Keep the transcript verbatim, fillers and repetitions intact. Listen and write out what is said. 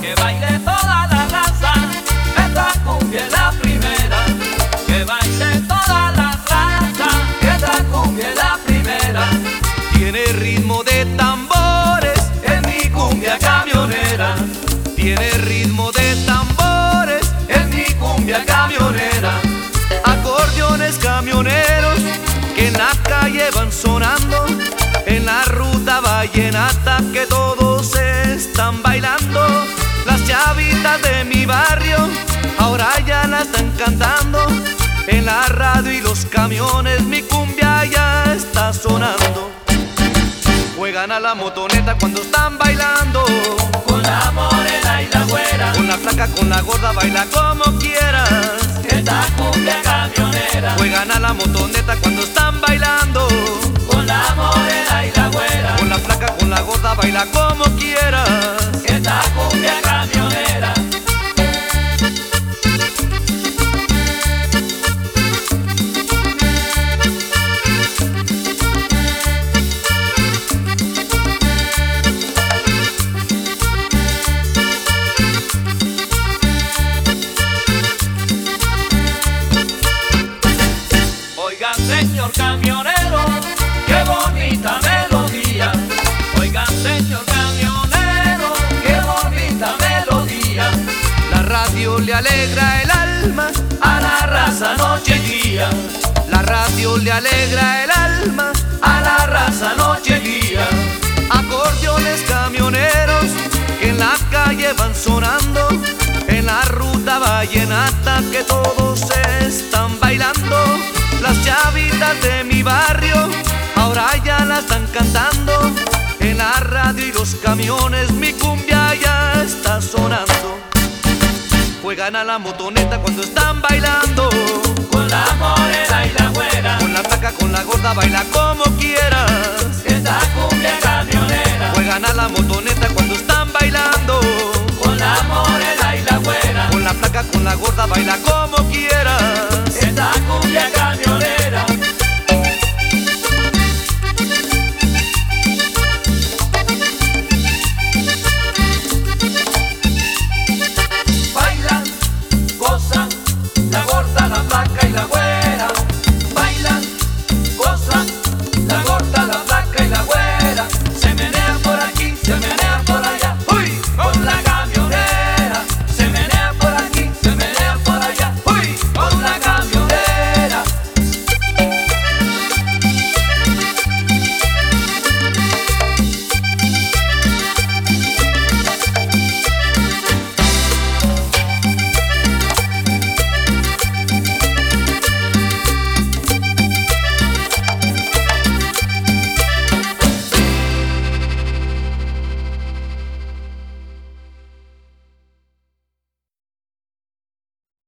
que baile toda la raza, esta cumbia es la primera. Que baile toda la raza, esta cumbia es la primera. Tiene ritmo de tambores, Es mi cumbia camionera. tiene ritmo de tambores, Es mi cumbia camionera. acordeones camioneros que en la calle van sonando, en la ruta vallenata que todos están bailando. Las chavitas de mi barrio ahora ya la están cantando, en la radio y los camiones mi cumbia ya está sonando. Juegan a la motoneta cuando están bailando, Con la morena y la güera, con la flaca, con la gorda, baila como quieras. esta cumbia camionera. Juegan a la motoneta cuando están bailando, Con la morena y la güera, con la flaca, con la gorda, baila como quieras. esta cumbia camionera. Oigan, señor camionero, qué bonita melodía. Oigan, señor camionero, qué bonita melodía. La radio le alegra el alma, A la raza noche y día, la radio le alegra el alma. a la raza noche y día. Acordeones camioneros que en la calle van sonando, en la ruta vallenata que todos están bailando. Las chavitas de mi barrio ahora ya la están cantando, en la radio y los camiones mi cumbia ya está sonando. Juegan a la motoneta cuando están bailando, Con la morena y la güera, con la flaca, con la gorda, baila como quieras. esta cumbia camionera. Juegan a la motoneta cuando están bailando,